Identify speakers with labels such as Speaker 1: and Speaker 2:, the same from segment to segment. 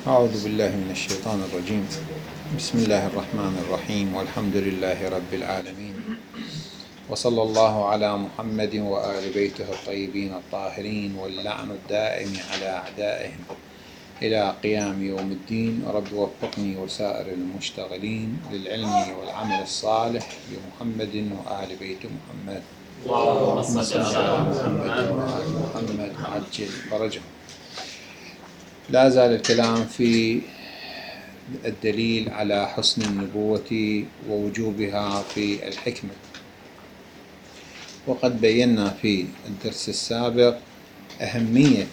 Speaker 1: أعوذ بالله من الشيطان الرجيم. بسم الله الرحمن الرحيم، والحمد لله رب العالمين، وصلى الله على محمد وآل بيته الطيبين الطاهرين، واللعن الدائم على أعدائهم إلى قيام يوم الدين. رب وفقني وسائر المشتغلين للعلم والعمل الصالح بمحمد وآل بيت محمد.
Speaker 2: اللهم
Speaker 1: صل على محمد وآل محمد وعجل فرجهم. لا زال الكلام في الدليل على حسن النبوة ووجوبها في الحكمة، وقد بينا في الدرس السابق أهمية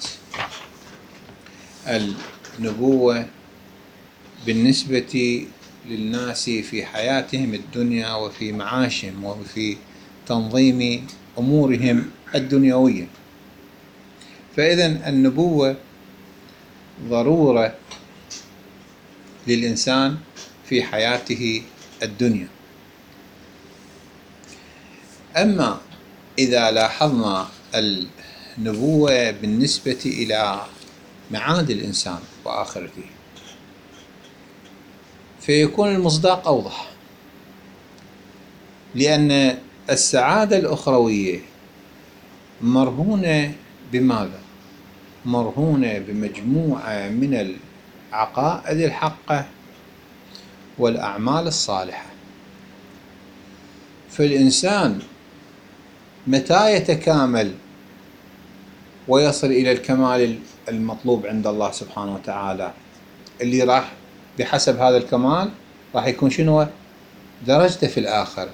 Speaker 1: النبوة بالنسبة للناس في حياتهم الدنيا وفي معاشهم وفي تنظيم أمورهم الدنيوية. فإذن النبوة ضرورة للإنسان في حياته الدنيا. أما إذا لاحظنا النبوة بالنسبة إلى معاد الإنسان وآخرته، فيكون المصداق أوضح، لأن السعادة الأخروية مرهونة بماذا؟ مرهونة بمجموعة من العقائد الحقة والأعمال الصالحة. فالإنسان متى يتكامل ويصل إلى الكمال المطلوب عند الله سبحانه وتعالى، اللي راح بحسب هذا الكمال راح يكون شنو درجته في الآخرة.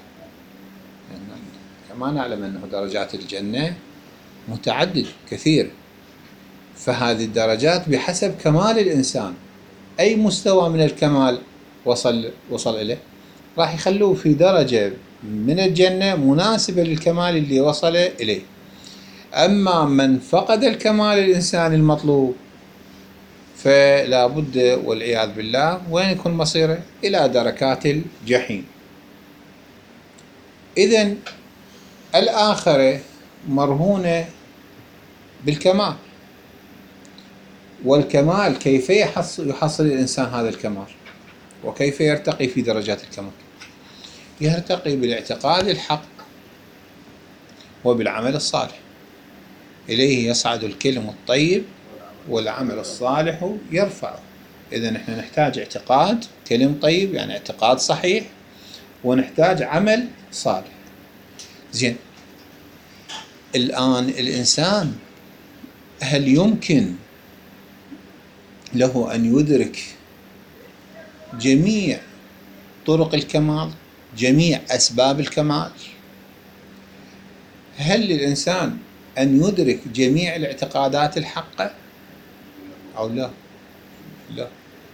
Speaker 1: كما نعلم أنه درجات الجنة متعدد كثير، فهذه الدرجات بحسب كمال الإنسان، أي مستوى من الكمال وصل إليه راح يخلوه في درجة من الجنة مناسبة للكمال اللي وصل إليه. أما من فقد الكمال الإنساني المطلوب فلا بد والعياذ بالله وين يكون مصيره؟ إلى دركات الجحيم. إذن الآخرة مرهونة بالكمال، والكمال كيف يحصل الإنسان هذا الكمال، وكيف يرتقي في درجات الكمال؟ يرتقي بالاعتقاد الحق وبالعمل الصالح. إليه يصعد الكلم الطيب والعمل الصالح يرفعه. إذا نحن نحتاج اعتقاد كلم طيب، يعني اعتقاد صحيح، ونحتاج عمل صالح. زين، الآن الإنسان هل يمكن له أن يدرك جميع طرق الكمال، جميع أسباب الكمال؟ هل للإنسان أن يدرك جميع الاعتقادات الحقة أو لا؟ لا.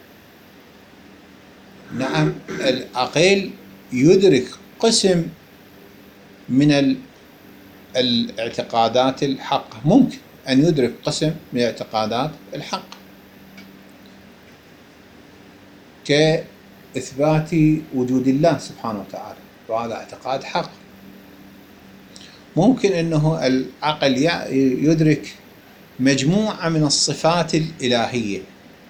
Speaker 1: نعم، العقل يدرك قسم من الاعتقادات الحقة، ممكن أن يدرك قسم من الاعتقادات الحقة كإثبات وجود الله سبحانه وتعالى، وهذا اعتقاد حق. ممكن أنه العقل يدرك مجموعة من الصفات الإلهية،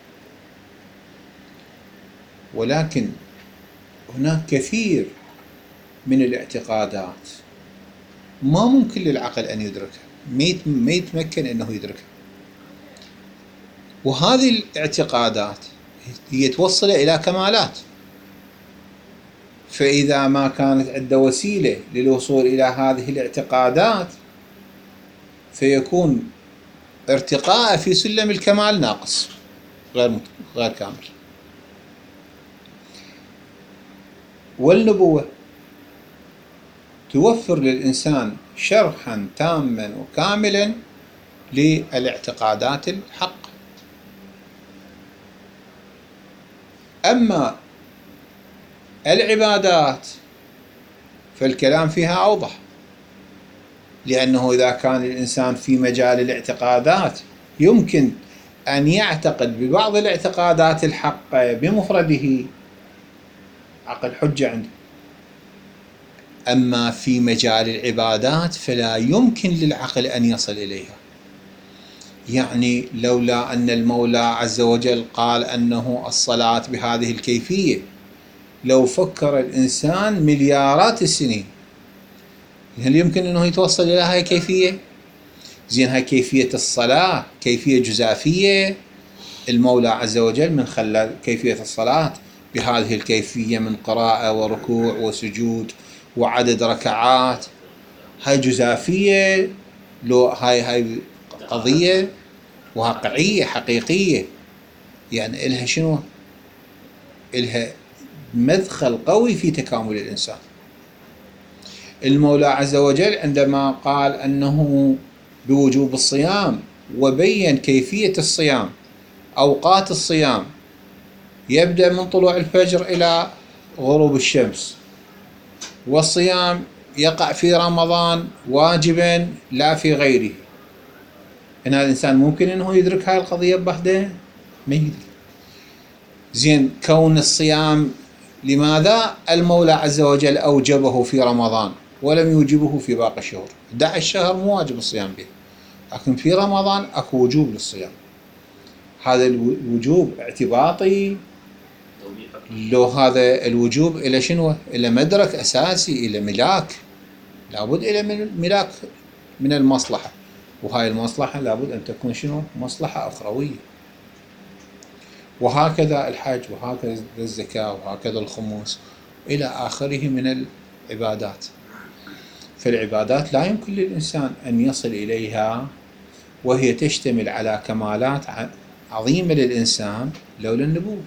Speaker 1: ولكن هناك كثير من الاعتقادات ما ممكن للعقل أن يدركها، ما يتمكن أنه يدركها. وهذه الاعتقادات هي توصل إلى كمالات، فإذا ما كانت عنده وسيلة للوصول إلى هذه الاعتقادات فيكون ارتقاء في سلم الكمال ناقص، غير كامل. والنبوة توفر للإنسان شرحا تاما وكاملا للاعتقادات الحق. أما العبادات فالكلام فيها أوضح، لأنه إذا كان الإنسان في مجال الاعتقادات يمكن أن يعتقد ببعض الاعتقادات الحقة بمفرده، عقل حجة عنده. أما في مجال العبادات فلا يمكن للعقل أن يصل إليها، يعني لولا أن المولى عز وجل قال أنه الصلاة بهذه الكيفية، لو فكر الإنسان مليارات السنين هل يمكن أنه يتوصل إلى هاي الكيفية؟ زين، هاي كيفية الصلاة كيفية جزافية، المولى عز وجل من خلى كيفية الصلاة بهذه الكيفية من قراءة وركوع وسجود وعدد ركعات، هاي جزافية، لو هاي قضية واقعية حقيقية، يعني إلها شنو؟ إلها مدخل قوي في تكامل الإنسان. المولى عز وجل عندما قال أنه بوجوب الصيام وبين كيفية الصيام، أوقات الصيام يبدأ من طلوع الفجر إلى غروب الشمس، والصيام يقع في رمضان واجبا لا في غيره. إن هذا الإنسان ممكن أنه يدرك هاي القضية بوحده؟ ما يدري. زين، كون الصيام لماذا المولى عز وجل أوجبه في رمضان ولم يوجبه في باقي الشهور؟ 11 شهر مو واجب الصيام به، لكن في رمضان أكو وجوب للصيام. هذا الوجوب اعتباطي، لو هذا الوجوب إلى شنو؟ إلى مدرك أساسي، إلى ملاك، لابد إلى ملاك من المصلحة، وهاي المصلحة لابد أن تكون شنو؟ مصلحة أخروية. وهكذا الحج، وهكذا الزكاة، وهكذا الخمس إلى آخره من العبادات. فالعبادات لا يمكن للإنسان أن يصل إليها وهي تشتمل على كمالات عظيمة للإنسان لولا النبوة.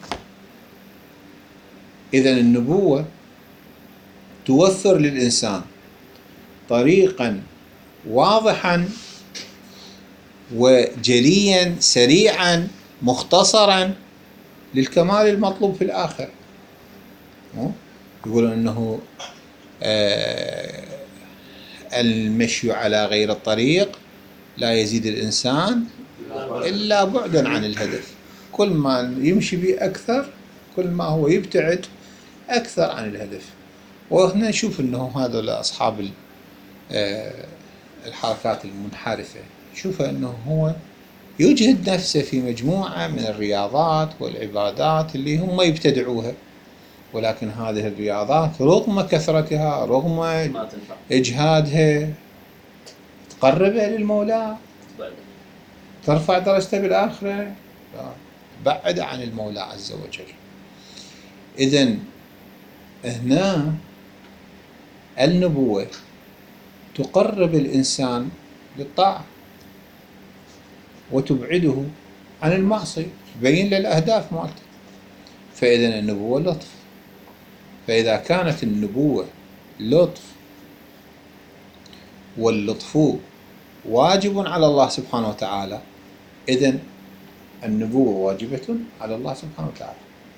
Speaker 1: إذن النبوة توفر للإنسان طريقا واضحا وجليا سريعا مختصرا للكمال المطلوب في الآخر. يقولون أنه المشي على غير الطريق لا يزيد الإنسان إلا بعدا عن الهدف، كل ما يمشي به أكثر كل ما هو يبتعد أكثر عن الهدف. وهنا نشوف أنه هذول أصحاب الحركات المنحرفة، شوف أنه هو يجهد نفسه في مجموعة من الرياضات والعبادات اللي هم يبتدعوها، ولكن هذه الرياضات رغم كثرتها رغم إجهادها تقربه للمولى، ترفع درجته بالآخرة، بعد عن المولى عز وجل. إذن هنا النبوة تقرب الإنسان للطاعة وتبعده عن المعصية، تبين له الأهداف مالته. فإذن النبوة لطف، فإذا كانت النبوة لطف واللطف واجب على الله سبحانه وتعالى، إذن النبوة واجبة على الله سبحانه وتعالى.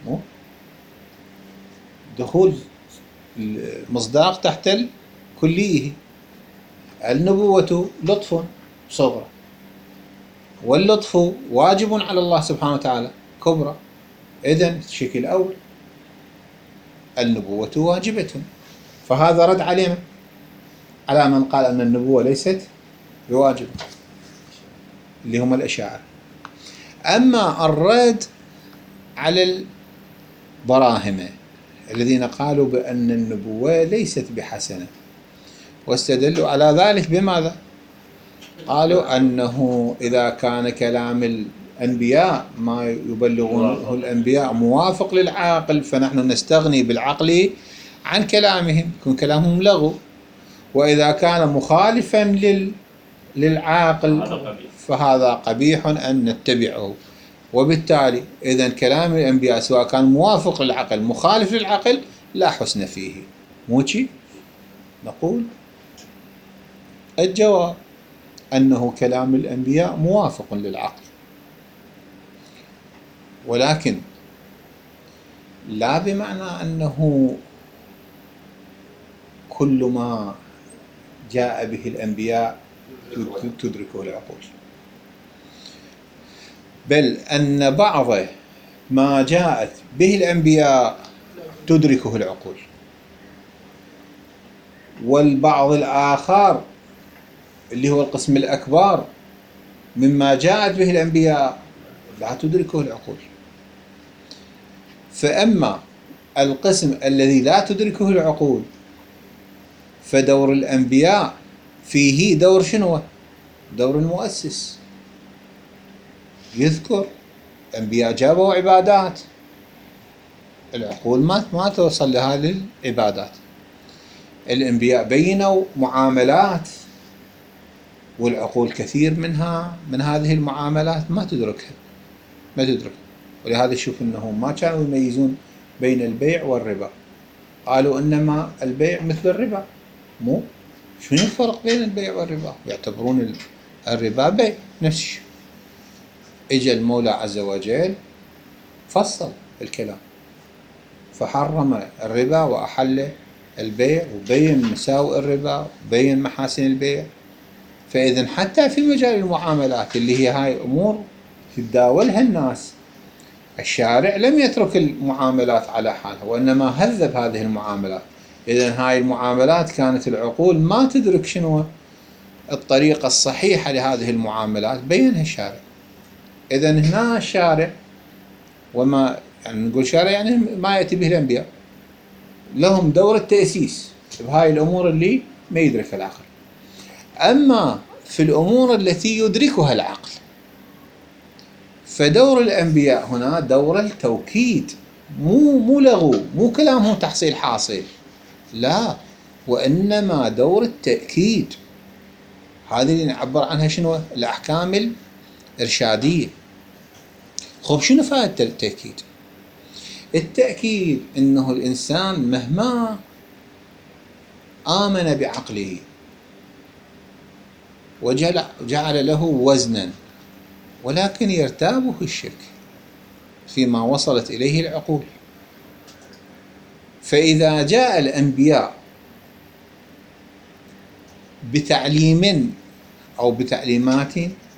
Speaker 1: دخول المصداق تحت الكلية. النبوة لطف صغرى، واللطف واجب على الله سبحانه وتعالى كبرى. إذن الشكل الأول النبوة واجبة، فهذا رد علينا على من قال أن النبوة ليست بواجب اللي هم الأشاعرة. أما الرد على البراهمة الذين قالوا بأن النبوة ليست بحسنة، واستدلوا على ذلك بماذا؟ قالوا أنه إذا كان كلام الأنبياء ما يبلغونه الأنبياء موافق للعاقل فنحن نستغني بالعقل عن كلامهم، يكون كلامهم لغو، وإذا كان مخالفا للعاقل فهذا قبيح أن نتبعه. وبالتالي إذن كلام الأنبياء سواء كان موافق للعقل مخالف للعقل لا حسن فيه. موشي نقول الجواب أنه كلام الأنبياء موافق للعقل، ولكن لا بمعنى أنه كل ما جاء به الأنبياء تدركه العقول، بل أن بعض ما جاءت به الأنبياء تدركه العقول، والبعض الآخر اللي هو القسم الأكبر مما جاءت به الأنبياء لا تدركه العقول. فأما القسم الذي لا تدركه العقول فدور الأنبياء فيه دور شنو؟ دور المؤسس. يذكر الأنبياء جابوا عبادات، العقول ما توصل لهذه العبادات. الأنبياء بينوا معاملات، والعقول كثير منها من هذه المعاملات ما تدركها. ولهذا شوف أنهم ما كانوا يميزون بين البيع والربا، قالوا إنما البيع مثل الربا. مو شنو الفرق بين البيع والربا؟ يعتبرون الربا بيع نفس الشيء. اجى المولى عز وجل فصل الكلام فحرم الربا وأحل البيع، وبين مساوئ الربا وبين محاسن البيع. فإذن حتى في مجال المعاملات اللي هي هاي أمور تتداولها الناس، الشارع لم يترك المعاملات على حالها، وإنما هذب هذه المعاملات. إذن هاي المعاملات كانت العقول ما تدرك شنو الطريقة الصحيحة لهذه المعاملات، بينها الشارع. إذن هنا الشارع، وما يعني نقول شارع يعني ما يأتي به الأنبياء، لهم دور التأسيس بهاي الأمور اللي ما يدركها العقل. أما في الأمور التي يدركها العقل فدور الأنبياء هنا دور التوكيد، مو لغو، مو كلامهم تحصيل حاصل، لا، وإنما دور التأكيد. هذه اللي نعبر عنها شنو؟ الأحكام الإرشادية. خب شنو فائدة التأكيد؟ التأكيد إنه الإنسان مهما آمن بعقله وجعل له وزنا، ولكن يرتابه الشرك فيما وصلت إليه العقول. فإذا جاء الأنبياء بتعليم أو بتعليمات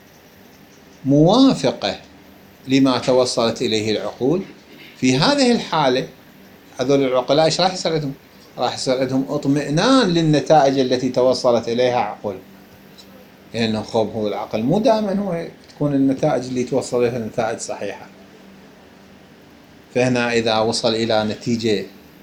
Speaker 1: موافقة لما توصلت إليه العقول، في هذه الحالة هذول العقلاء ايش راح يصير عندهم؟ راح يصير عندهم اطمئنان للنتائج التي توصلت إليها عقول. لأنه خوب هو العقل مو دائما هو تكون النتائج اللي توصل إليها نتائج صحيحة. فهنا إذا وصل إلى نتيجة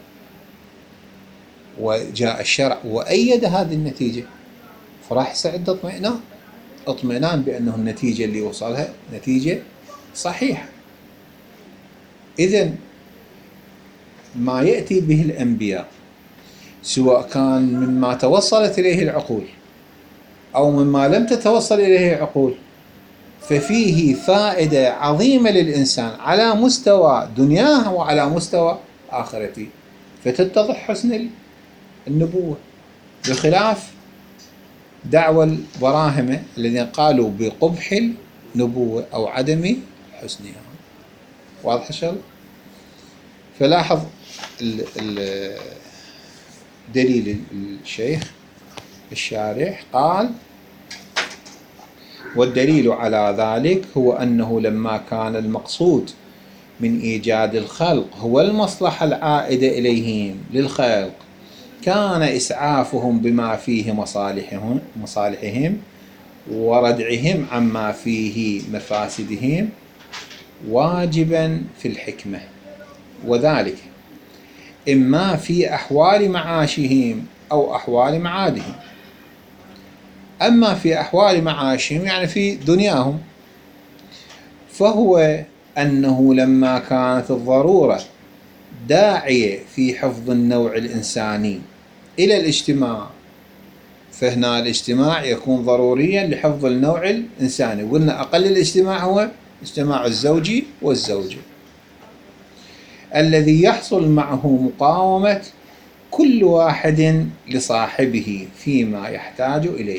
Speaker 1: وجاء الشرع وأيد هذه النتيجة فراح يصير عنده اطمئنان بأنه النتيجة اللي وصلها نتيجة صحيحة. إذن ما يأتي به الأنبياء سواء كان مما توصلت إليه العقول أو مما لم تتوصل إليه العقول ففيه فائدة عظيمة للإنسان على مستوى دنياه وعلى مستوى آخرته، فتتضح حسن النبوة، بخلاف دعوى البراهمة الذين قالوا بقبح النبوة أو عدم حسنها. واضح الشغل؟ فلاحظ دليل الشيخ الشارح قال: والدليل على ذلك هو أنه لما كان المقصود من إيجاد الخلق هو المصلحة العائدة إليهم للخلق، كان إسعافهم بما فيه مصالحهم وردعهم عما فيه مفاسدهم واجبا في الحكمة، وذلك إما في أحوال معاشهم أو أحوال معادهم. أما في أحوال معاشهم يعني في دنياهم، فهو أنه لما كانت الضرورة داعية في حفظ النوع الإنساني إلى الاجتماع، فهنا الاجتماع يكون ضروريا لحفظ النوع الإنساني. قلنا أقل الاجتماع هو اجتماع الزوجي والزوجة الذي يحصل معه مقاومة كل واحد لصاحبه فيما يحتاج إليه.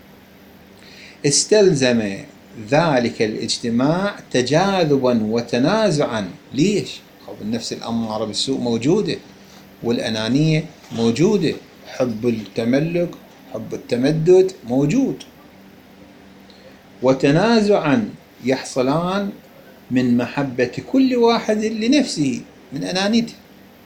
Speaker 1: استلزم ذلك الاجتماع تجاذبا وتنازعا. ليش؟ النفس الأمارة بالسوء موجودة، والأنانية موجودة، حب التملك حب التمدد موجود، وتنازعا يحصلان من محبة كل واحد لنفسه من أنانيته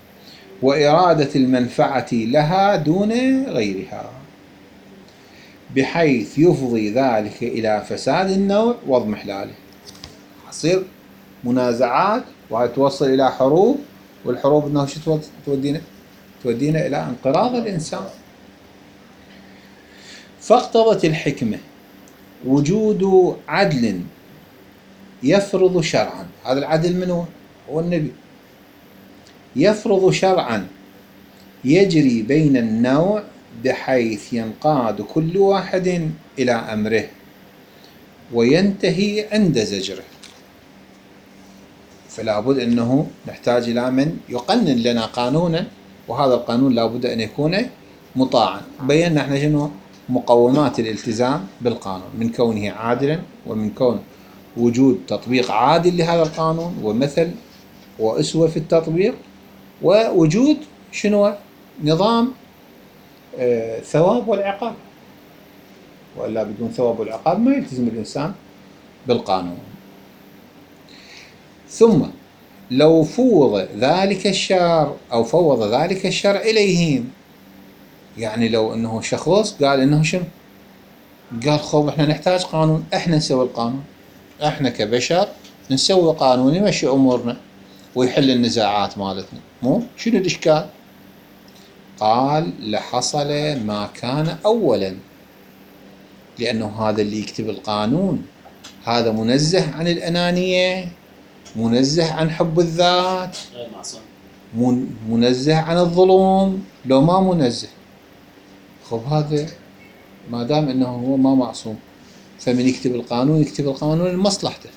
Speaker 1: وإرادة المنفعة لها دون غيرها، بحيث يفضي ذلك إلى فساد النوع واضمحلاله. تصير منازعات وهي توصل إلى حروب، والحروب إنه شو تودينا إلى انقراض الإنسان. فاقتضت الحكمة وجود عدل يفرض شرعا. هذا العدل منه هو النبي. يفرض شرعا يجري بين النوع بحيث ينقاد كل واحد إلى أمره وينتهي عند زجره. فلا بد أنه نحتاج إلى من يقنن لنا قانونا، وهذا القانون لا بد أن يكون مطاعا. بينا احنا شنو مقومات الالتزام بالقانون، من كونه عادلا، ومن كون وجود تطبيق عادل لهذا القانون ومثل وأسوة في التطبيق، ووجود شنو نظام ثواب والعقاب، وإلا بدون ثواب والعقاب ما يلتزم الإنسان بالقانون. ثم لو فوض ذلك الشرع إليهم، يعني لو أنه شخص قال أنه شنو، قال خب احنا نحتاج قانون، احنا نسوي القانون، احنا كبشر نسوي قانون يمشي أمورنا ويحل النزاعات مالتنا، مو شنو الإشكال؟ قال لحصل ما كان أولا، لأنه هذا اللي يكتب القانون هذا منزه عن الأنانية، منزه عن حب الذات، منزه عن الظلم. لو ما منزه، خب هذا ما دام انه هو ما معصوم، فمن يكتب القانون يكتب القانون لمصلحته،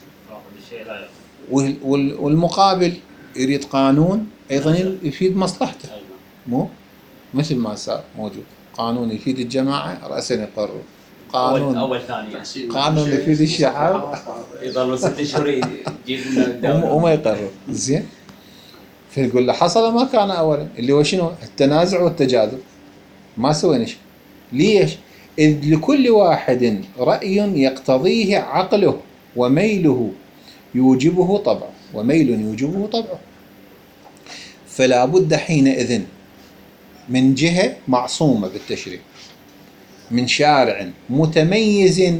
Speaker 1: والمقابل يريد قانون ايضا يفيد مصلحته، مو مثل ما صار موجود قانون يفيد الجماعة رأسا يقرر، قانون
Speaker 2: أول ثاني
Speaker 1: قانون يفيد الشعب
Speaker 2: يظلوا 6 أشهر يجيبون الدولة
Speaker 1: وما يقرر. زين، فيقول له حصل ما كان أولا، اللي هو شنو التنازع والتجاذب، ما سوينا شيء. ليش؟ إذ لكل واحد رأي يقتضيه عقله وميله يوجبه طبعه، فلا بد حينئذ من جهة معصومة بالتشريع، من شارع متميز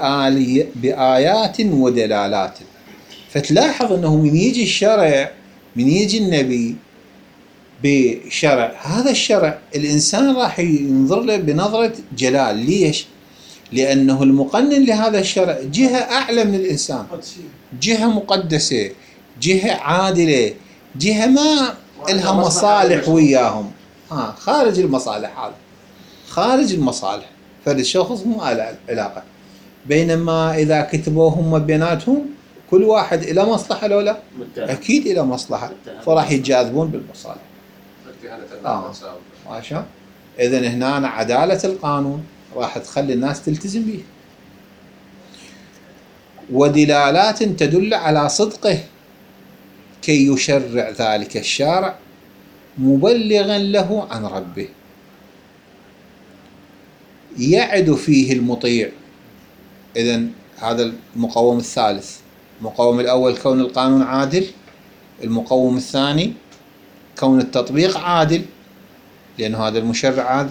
Speaker 1: بآيات ودلالات. فتلاحظ أنه من يجي الشرع، من يجي النبي بشرع، هذا الشرع الإنسان راح ينظر له بنظرة جلال. ليش؟ لأنه المقنن لهذا الشرع جهة أعلى من الإنسان، جهة مقدسة، جهة عادلة، جهة ما إلها مصالح وياهم، خارج المصالح، هذا خارج المصالح، فالشخص مو علاقة. بينما إذا كتبوا هم بيناتهم كل واحد إلى مصلحة لو لا؟ أكيد إلى مصلحة، فراح يتجاذبون بالمصالح. عشان إذن هنا عدالة القانون راح تخلي الناس تلتزم به، ودلالات تدل على صدقه كي يشرع ذلك الشارع مبلغا له عن ربه، يعد فيه المطيع. إذن هذا المقوم الثالث. المقوم الأول كون القانون عادل، المقوم الثاني كون التطبيق عادل، لأن هذا المشرع عادل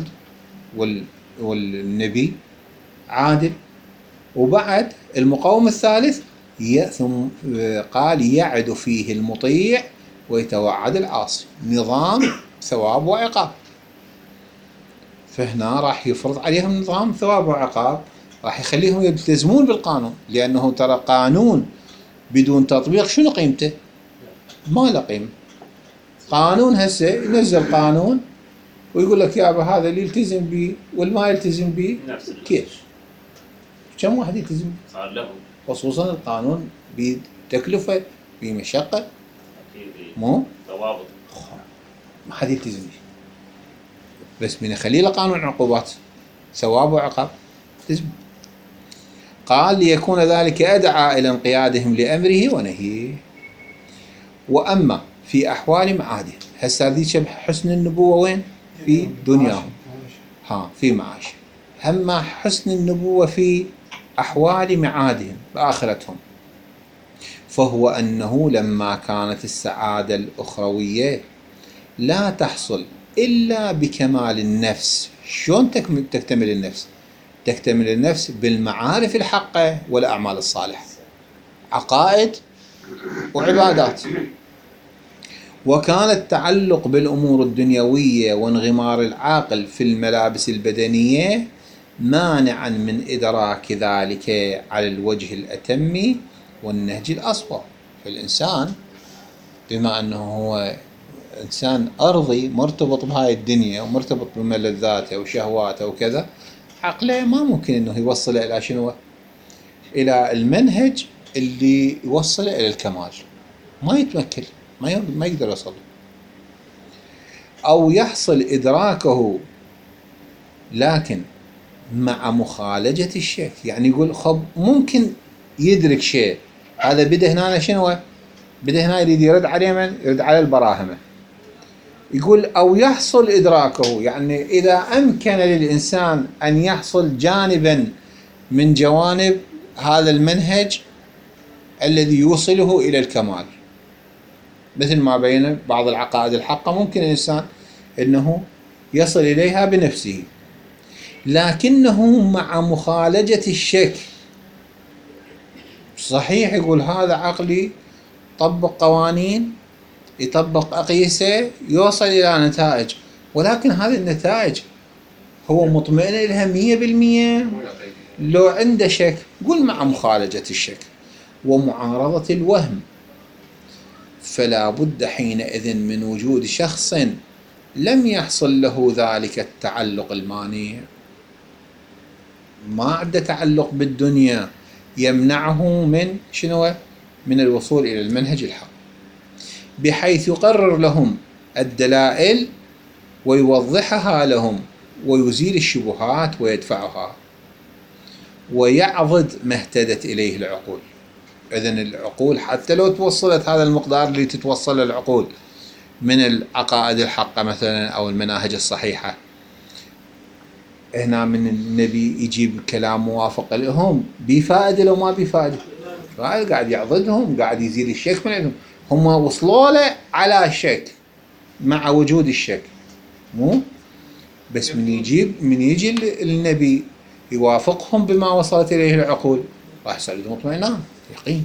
Speaker 1: والنبي عادل. وبعد المقوم الثالث ثم قال يعد فيه المطيع ويتوعد العاصي، نظام ثواب وعقاب. فهنا راح يفرض عليهم نظام ثواب وعقاب، راح يخليهم يلتزمون بالقانون، لأنه ترى قانون بدون تطبيق شنو قيمته؟ ما له قيمة. قانون هسه ينزل قانون ويقول لك يابا هذا اللي يلتزم به والما يلتزم به كيف؟ كم واحد يلتزم به؟
Speaker 2: صار له،
Speaker 1: خصوصا القانون بتكلفة بمشقة، مو
Speaker 2: ضوابط،
Speaker 1: ما حد يلتزم به. بس من يخلي له قانون عقوبات ثواب وعقاب يلتزم. قال ليكون ذلك أدعى إلى انقيادهم لأمره ونهيه. وأما في أحوال معادهم، هسه هذه حسن النبوة وين؟ في دنياهم، في معاش. أما حسن النبوة في أحوال معادهم بآخرتهم، فهو أنه لما كانت السعادة الأخروية لا تحصل إلا بكمال النفس. شلون تكتمل النفس؟ تكتمل النفس بالمعارف الحقة والأعمال الصالحة، عقائد وعبادات. وكان التعلق بالأمور الدنيوية وانغمار العاقل في الملابس البدنية مانعا من إدراك ذلك على الوجه الأتم والنهج الأصوب. فالإنسان بما أنه هو إنسان أرضي مرتبط بهاي الدنيا ومرتبط بملذاته وشهواته وكذا، عقله ما ممكن أنه يوصله إلى شنو؟ إلى المنهج اللي يوصله إلى الكمال، ما يتمكن، ما يقدر يوصل، أو يحصل إدراكه لكن مع مخالجة الشيء. يعني يقول خب ممكن يدرك شيء، هذا بده هنا شنو؟ بده هنا يريد يرد عليه من؟ يرد على البراهمة. يقول أو يحصل إدراكه، يعني إذا أمكن للإنسان أن يحصل جانبا من جوانب هذا المنهج الذي يوصله إلى الكمال، مثل ما بين بعض العقائد الحقة ممكن الإنسان أنه يصل إليها بنفسه، لكنه مع مخالجة الشك. صحيح يقول هذا عقلي يطبق قوانين، يطبق أقيسة، يوصل إلى نتائج، ولكن هذه النتائج هو مطمئن لها 100%. لو عنده شك، قل مع مخالجة الشك ومعارضة الوهم، فلا بد حينئذ من وجود شخص لم يحصل له ذلك التعلق المانع، ما عنده تعلق بالدنيا يمنعه من شنو؟ من الوصول إلى المنهج الحق، بحيث يقرر لهم الدلائل ويوضحها لهم ويزيل الشبهات ويدفعها ويعضد ما اهتدت إليه العقول. إذن العقول حتى لو توصلت هذا المقدار اللي تتوصل العقول من العقائد الحقة مثلا أو المناهج الصحيحة، هنا من النبي يجيب كلام موافق لهم، بفائدة لو ما بفائدة، قاعد يعضدهم، قاعد يزيل الشك من عندهم. هم وصلوا له على الشك مع وجود الشك، مو بس من يجي النبي يوافقهم بما وصلت إليه العقول، راح يصير مطمئنان يقين،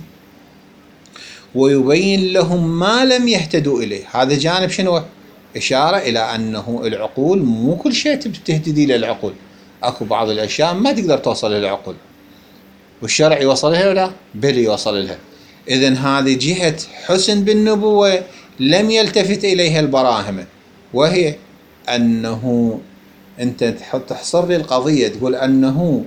Speaker 1: ويبين لهم ما لم يهتدوا إليه. هذا جانب شنو؟ إشارة إلى أنه العقول مو كل شيء تهتدي للعقول، أكو بعض الأشياء ما تقدر توصل للعقول، والشرع يوصلها ولا بل يوصل لها. إذن هذه جهة حسن بالنبوة لم يلتفت إليها البراهمة، وهي أنه أنت تحصر لي القضية، تقول أنه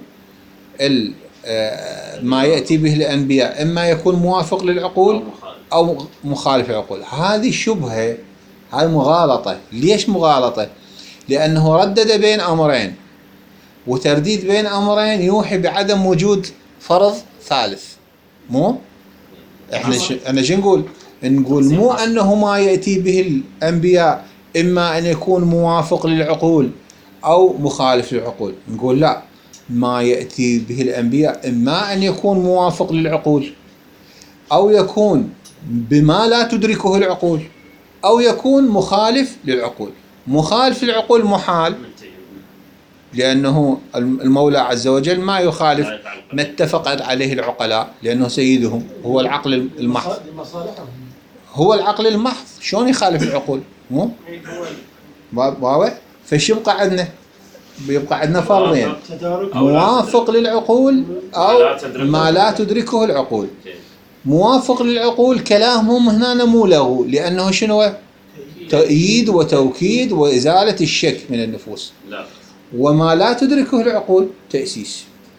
Speaker 1: ما يأتي به الأنبياء إما يكون موافق للعقول أو مخالف للعقول. هذه شبهة، هذه مغالطة. ليش مغالطة؟ لأنه ردد بين أمرين، وترديد بين أمرين يوحي بعدم وجود فرض ثالث. مو احنا شو نقول مو أنه ما يأتي به الأنبياء إما أن يكون موافق للعقول أو مخالف للعقول، نقول لا، ما يأتي به الأنبياء إما أن يكون موافق للعقول أو يكون بما لا تدركه العقول أو يكون مخالف للعقول. مخالف للعقول محال، لأنه المولى عز وجل ما يخالف ما اتفقت عليه العقلاء، لأنه سيدهم هو العقل المحض، هو العقل المحض، شلون يخالف العقول؟ مو واضح؟ فش يبقى عندنا؟ بيبقى عندنا فرضين، موافق للعقول أو ما لا تدركه العقول. موافق للعقول كلامهم هنا مو لغو، لأنه شنو؟ تأييد وتوكيد وإزالة الشك من النفوس. وما لا تدركه العقول تأسيس.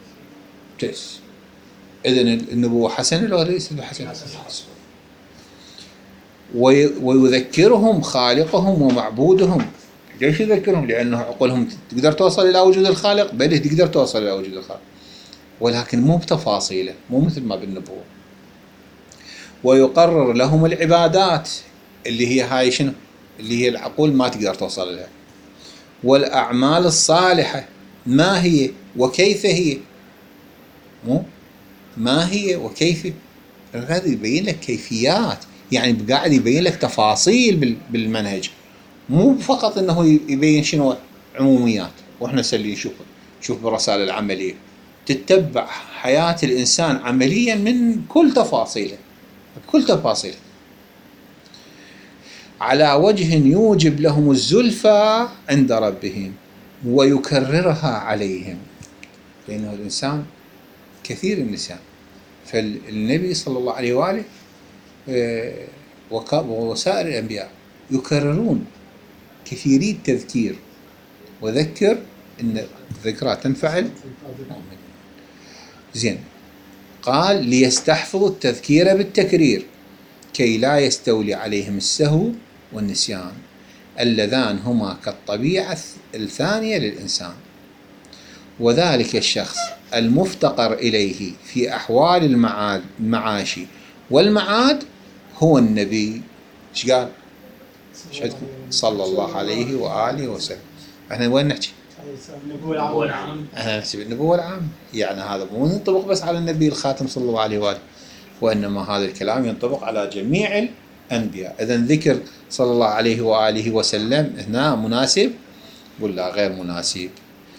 Speaker 1: إذن النبوة حسنة ولا ليست حسنة؟ ويذكرهم خالقهم ومعبودهم. ليش يذكرهم؟ لأنه عقولهم تقدر توصل إلى وجود الخالق، بل تقدر توصل إلى وجود الخالق، ولكن مو بتفاصيله، مو مثل ما بالنبوة. ويقرر لهم العبادات اللي هي هاي شنو؟ اللي هي العقول ما تقدر توصل لها. والأعمال الصالحة ما هي وكيف هي؟ مو ما هي وكيف، هذا يبين لك كيفيات، يعني قاعد يبين لك تفاصيل بالمنهج، مو فقط انه يبين شنو عموميات واحنا اللي شوف بالرسالة العملية تتبع حياة الإنسان عمليا من كل تفاصيله، بكل تفاصيله، على وجه يوجب لهم الزلفى عند ربهم ويكررها عليهم، لأنه الإنسان كثير النسيان. فالنبي صلى الله عليه وآله وسائر الأنبياء يكررون كثيري التذكير، وذكر إن الذكرى تنفع المؤمن. زين، قال ليستحفظوا التذكير بالتكرير كي لا يستولي عليهم السهو والنسيان اللذان هما كالطبيعة الثانية للإنسان، وذلك الشخص المفتقر إليه في أحوال المعاش والمعاد هو النبي. ايش قال؟ صلى الله عليه وآله وسلم. احنا وين نحكي؟
Speaker 2: النبوة العام.
Speaker 1: نحكي بالنبوة العام، يعني هذا مو ينطبق بس على النبي الخاتم صلى الله عليه وآله، وإنما هذا الكلام ينطبق على جميع الأنبياء. إذن ذكر صلى الله عليه وآله وسلم هنا مناسب ولا غير مناسب؟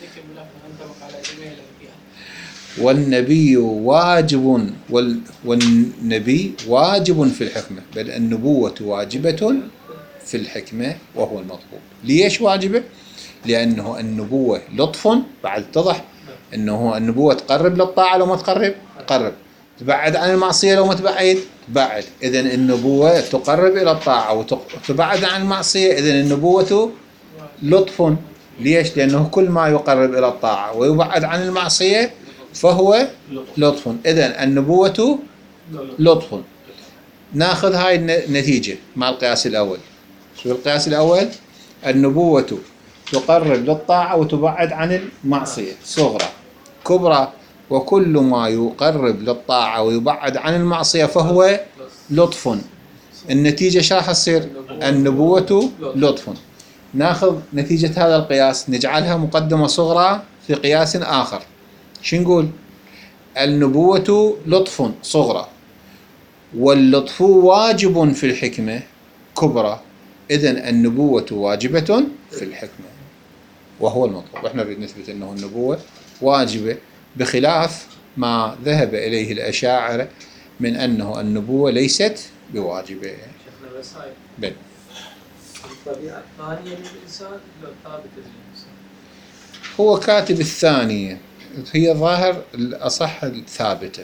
Speaker 1: والنبي واجب والنبي واجب في الحكمة، بل النبوة واجبة في الحكمة وهو المطلوب. ليش واجبة؟ لأنه النبوة لطف، بعد اتضح أنه النبوة تقرب للطاعة لو ما تقرب، تبعد عن المعصية لو ما تبعد. إذن النبوة تقرب إلى الطاعة وتبعد عن المعصية، إذن النبوة لطف. ليش؟ لأنه كل ما يقرب إلى الطاعة ويبعد عن المعصية فهو لطف. إذن النبوة لطف. ناخذ هاي النتيجة مع القياس الأول. شو القياس الأول؟ النبوة تقرب للطاعة وتبعد عن المعصية صغرى. كبرى، وكل ما يقرب للطاعة ويبعد عن المعصية فهو لطف. النتيجة شو راح تصير؟ النبوة لطف. ناخذ نتيجة هذا القياس نجعلها مقدمة صغرى في قياس آخر. شو نقول؟ النبوة لطف صغرى، واللطف واجب في الحكمة كبرى، إذن النبوة واجبة في الحكمة وهو المطلوب. احنا نريد نثبت أنه النبوة واجبة، بخلاف ما ذهب إليه الأشاعرة من أنه النبوة ليست بواجبة.
Speaker 2: شيخنا بس هاي
Speaker 1: بل
Speaker 2: الطبيعة الثانية للإنسان لو ثابتة للإنسان.
Speaker 1: هو كاتب الثانية، هي ظاهر الأصح الثابتة،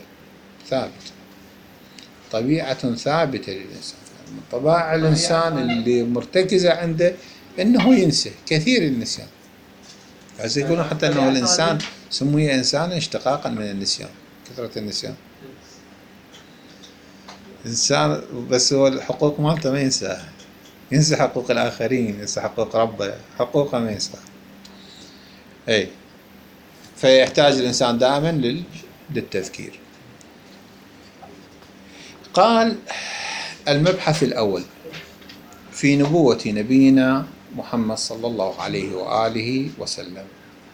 Speaker 1: طبيعة ثابتة للإنسان. طبائع الإنسان اللي مرتكزة عنده أنه ينسى، كثير النسيان. عايز يقولون حتى أنه الإنسان سمي إنسانا اشتقاقا من النسيان، كثرة النسيان. إنسان بس هو الحقوق مالته ما ينساها، ينسى حقوق الآخرين، ينسى حقوق ربه، حقوقه ما ينساها. أي فيحتاج الإنسان دائما للتذكير. قال المبحث الأول في نبوة نبينا محمد صلى الله عليه وآله وسلم.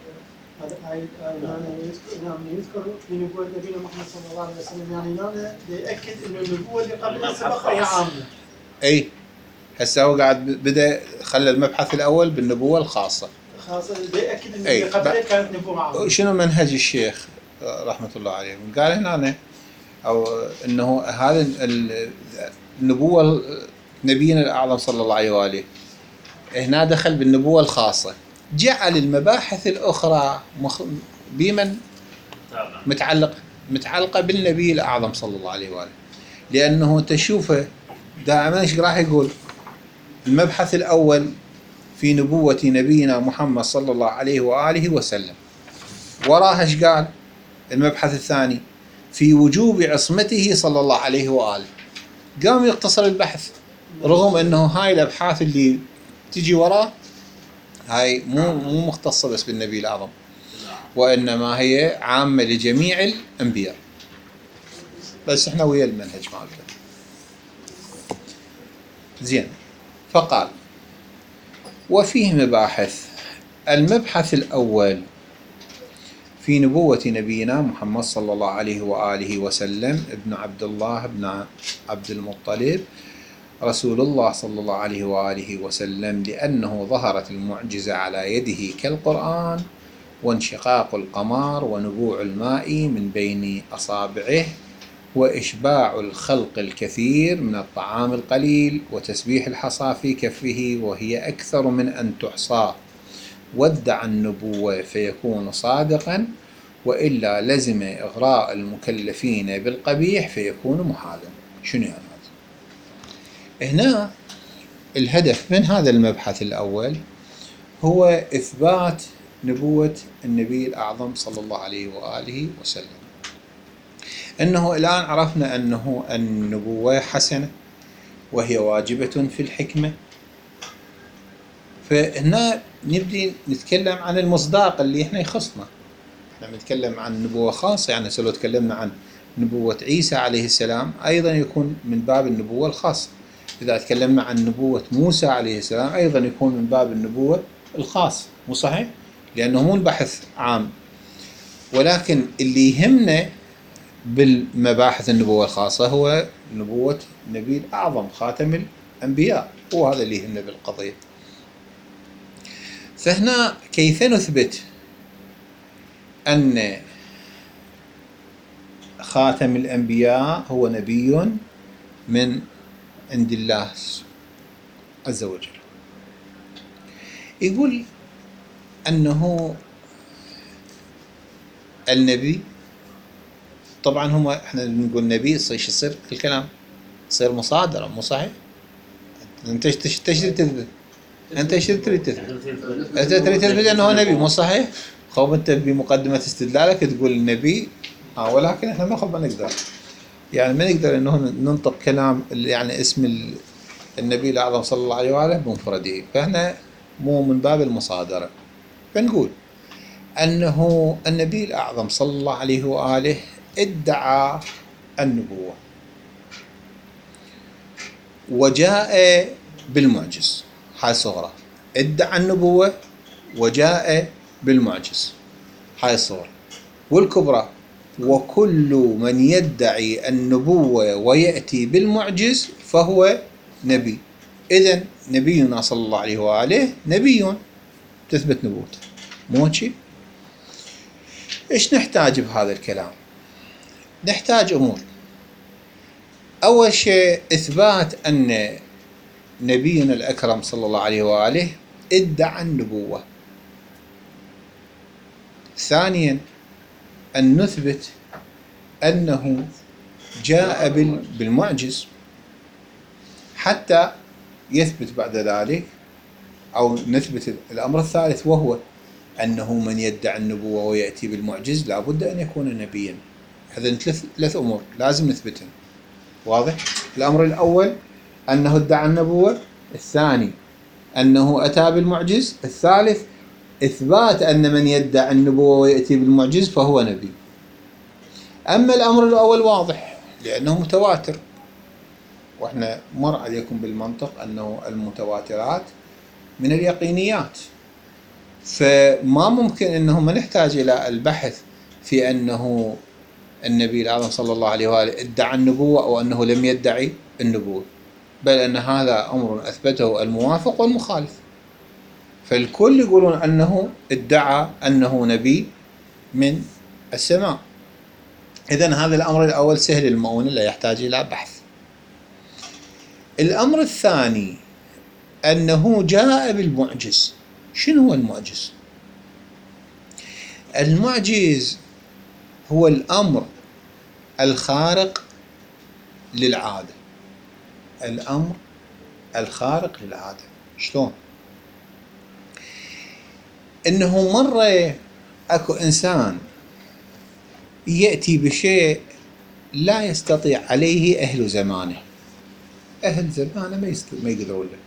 Speaker 3: يذكر في نبوة نبينا محمد صلى الله عليه وسلم، يعني هنا يأكد إنه النبوة اللي قبل سبقها هي عامة.
Speaker 1: أي هسه هو قاعد بدأ خلى المبحث الأول بالنبوة الخاصة.
Speaker 3: خاصة يأكد إنه اللي قبل كانت نبوة عامة.
Speaker 1: شنو منهج الشيخ رحمة الله عليه؟ قال هنا أو إنه هذا النبوة نبينا الأعظم صلى الله عليه وآله هنا دخل بالنبوة الخاصة، جعل المباحث الأخرى بمن متعلقة بالنبي الأعظم صلى الله عليه وآله، لأنه تشوفه دائما ايش راح يقول؟ المبحث الأول في نبوة نبينا محمد صلى الله عليه وآله وسلم، وراها ايش قال؟ المبحث الثاني في وجوب عصمته صلى الله عليه وآله. قام يقتصر البحث، رغم أنه هاي الأبحاث اللي تجي وراه هاي مو مختصة بس بالنبي الأعظم، وإنما هي عامة لجميع الأنبياء، بس احنا ويا المنهج مالته. زين، فقال وفيه مباحث. المبحث الأول في نبوة نبينا محمد صلى الله عليه وآله وسلم ابن عبد الله بن عبد المطلب رسول الله صلى الله عليه وآله وسلم، لأنه ظهرت المعجزة على يده كالقرآن، وانشقاق القمر ونبوع الماء من بين أصابعه وإشباع الخلق الكثير من الطعام القليل وتسبيح الحصى في كفه وهي أكثر من أن تحصى، وادعى النبوة فيكون صادقا، وإلا لزم إغراء المكلفين بالقبيح فيكون محالا. شنو يعني هذا؟ هنا الهدف من هذا المبحث الأول هو إثبات نبوة النبي الأعظم صلى الله عليه وآله وسلم، أنه الآن عرفنا أنه النبوة حسنة وهي واجبة في الحكمة. فهنا نبدي نتكلم عن المصداق اللي احنا يخصنا. احنا نتكلم عن نبوة خاصة، يعني لو تكلمنا عن نبوة عيسى عليه السلام أيضا يكون من باب النبوة الخاصة. إذا تكلمنا عن نبوة موسى عليه السلام أيضا يكون من باب النبوة الخاصة، مو صحيح؟ لأنه مو البحث عام. ولكن اللي يهمنا بالمباحث النبوة الخاصة هو نبوة النبي الأعظم خاتم الأنبياء، هو هذا اللي يهمنا بالقضية. فهنا كيف نثبت أن خاتم الأنبياء هو نبي من عند الله عز وجل؟ يقول أنه النبي، طبعا هم احنا نقول نبي يصير الكلام يصير مصادرة، مو صحيح؟ انت ايش تريد تثبت؟ انت ايش تريد تثبت؟ انت تريد تثبت انه هو نبي، مو صحيح؟ خب انت بمقدمة استدلالك تقول النبي، ولكن احنا ما نقدر، يعني ما نقدر انه ننطق كلام يعني اسم النبي الاعظم صلى الله عليه وآله بمفرده، فاحنا مو من باب المصادرة. فنقول انه النبي الاعظم صلى الله عليه وآله ادعى النبوة وجاء بالمعجز، هاي صغرى، ادعى النبوة وجاء بالمعجز، هاي صغرى. والكبرى وكل من يدعي النبوة ويأتي بالمعجز فهو نبي. إذن نبينا صلى الله عليه وآله نبي تثبت نبوته، مو هيك؟ إيش نحتاج بهذا الكلام؟ نحتاج أمور. أول شيء إثبات أن نبينا الأكرم صلى الله عليه وآله ادعى النبوة. ثانيا أن نثبت أنه جاء بالمعجز، حتى يثبت بعد ذلك أو نثبت الأمر الثالث وهو أنه من يدعي النبوة ويأتي بالمعجز لا بد أن يكون نبيا. هذا ثلاث أمور لازم نثبتهم، واضح؟ الأمر الأول أنه ادعى النبوة، الثاني أنه أتى بالمعجز، الثالث إثبات أن من يدعي النبوة ويأتي بالمعجز فهو نبي. أما الأمر الأول واضح لأنه متواتر، وإحنا مر عليكم بالمنطق أنه المتواترات من اليقينيات، فما ممكن أنه ما نحتاج إلى البحث في أنه النبي الأعظم صلى الله عليه وآله ادعى النبوة أو أنه لم يدعي النبوة، بل أن هذا أمر أثبته الموافق والمخالف. فالكل يقولون أنه ادعى أنه نبي من السماء. إذن هذا الأمر الأول سهل المؤونة لا يحتاج إلى بحث. الأمر الثاني أنه جاء بالمعجز. شنو هو المعجز؟ المعجز هو الأمر الخارق للعادة. الأمر الخارق للعادة شلون؟ إنه مرة أكو إنسان يأتي بشيء لا يستطيع عليه أهل زمانه، أهل زمانه ما يقدرون له،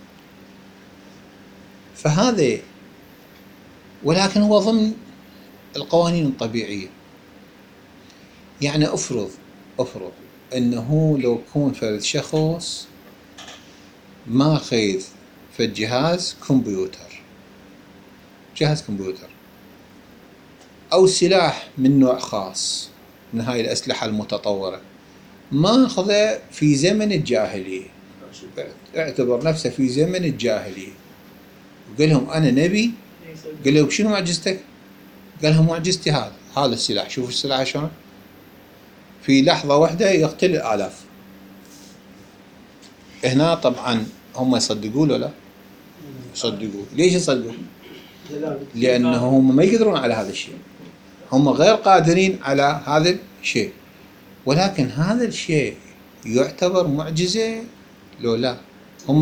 Speaker 1: فهذا ولكن هو ضمن القوانين الطبيعية. يعني أفرض أنه لو يكون فرد شخص ماخذ في جهاز كمبيوتر أو سلاح من نوع خاص من هاي الأسلحة المتطورة، ماخذه في زمن الجاهلية، اعتبر نفسه في زمن الجاهلية، وقال لهم أنا نبي. قال لهم شنو معجزتك؟ قال لها معجزتي هذا السلاح، شوفوا السلاح شلون في لحظة واحدة يقتل الآلاف. هنا طبعا هم يصدقوا له لا يصدقوا. ليش يصدقوا؟ لأنه هم ما يقدرون على هذا الشيء، هم غير قادرين على هذا الشيء. ولكن هذا الشيء يعتبر معجزة لو لا؟ هم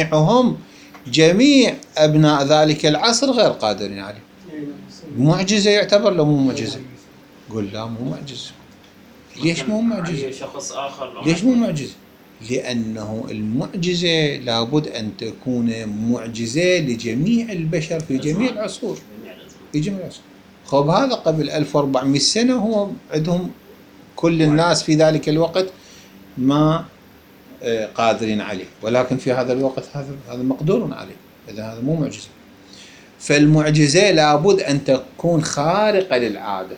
Speaker 1: جميع أبناء ذلك العصر غير قادرين عليه. معجزة يعتبر لو مو معجزة؟ قل لا مو معجزة. ليش مو معجزة؟
Speaker 4: شخص آخر
Speaker 1: ليش مو معجزة؟ لأنه المعجزة لابد أن تكون معجزة لجميع البشر في جميع العصور. في جميع العصور. خب هذا قبل 1400 سنة هو عندهم كل الناس في ذلك الوقت ما قادرين عليه، ولكن في هذا الوقت هذا مقدور عليه. إذا هذا مو معجزة. فالمعجزة لابد أن تكون خارقة للعادة.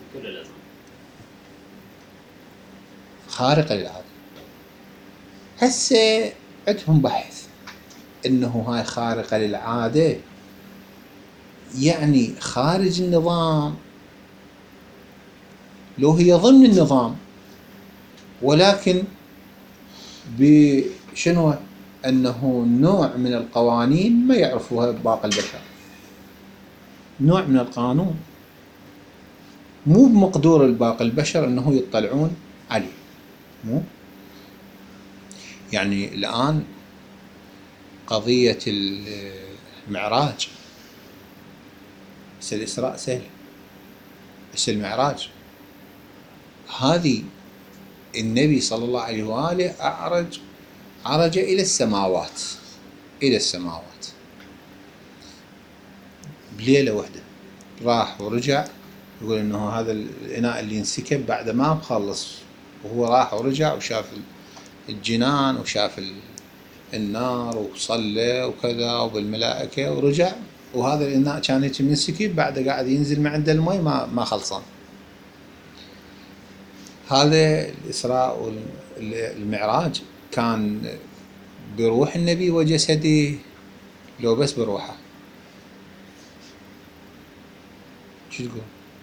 Speaker 1: خارقة للعادة. هسه عندهم بحث انه هاي خارقة للعادة يعني خارج النظام لو هي ضمن النظام، ولكن بشنو انه نوع من القوانين ما يعرفوها باقي البشر. نوع من القانون مو بمقدور الباقي البشر انه يطلعون عليه. مو يعني الآن قضية المعراج، بس الإسراء سهل، بس المعراج هذه النبي صلى الله عليه وآله عرج إلى السماوات، بليلة واحدة راح ورجع. يقول إنه هذا الإناء اللي انسكب بعد ما مخلص، وهو راح ورجع وشاف الجنان وشاف النار وصلى وكذا وبالملائكة ورجع، وهذا الإناء كان هيك منسكب بعد قاعد ينزل من عند المي ما خلصان. هذا الإسراء والمعراج كان بروح النبي وجسده لو بس بروحه؟ شو تقول؟